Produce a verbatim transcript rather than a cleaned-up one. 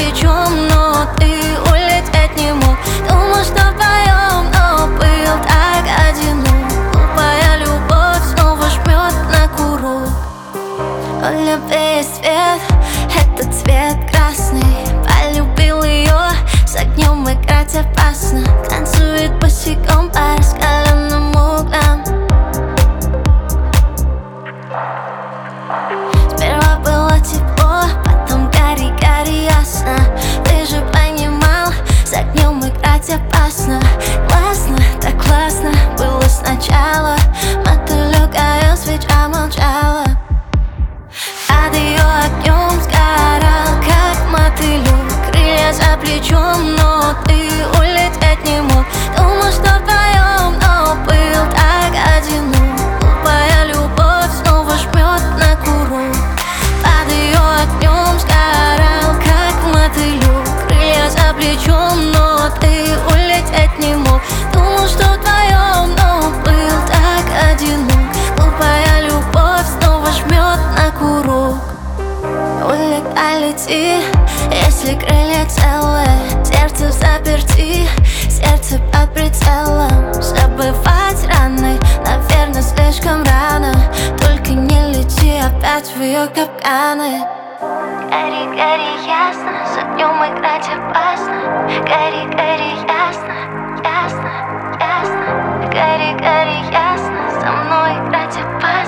плечом, но ты улететь не мог. Думал, что вдвоем, но был так одинок. Глупая любовь снова жмет на курок. У любви есть цвет, это цвет красный. Полюбил ее, с огнем играть опасно. Танцует босиком по раскаленным углам. Сперва было тепло, потом гори-гори ясно. Ты же понимал, с огнем играть опасно. Классно, так классно было сначала. Мотылек горел, свеча молчала. Под ее огнем сгорал, как мотылек. Крылья за плечом, но ты улететь не мог. Думал, что вдвоем, но был так одинок. Глупая любовь снова жмет на курок. Под ее огнем сгорал, как мотылек. Крылья за плечом, но ты улететь не мог. Думал, что вдвоем, но был так одинок. Глупая любовь снова жмет на курок. Улетай, лети, если крылья целые. Сердце в заперти, сердце под прицелом. Забывать раны, наверное, слишком рано. Только не лети опять в ее капканы. Гори, гори, ясно, с огнем играть опасно. Гори, гори, ясно, ясно, ясно. Гори, гори, ясно, со мной играть опасно.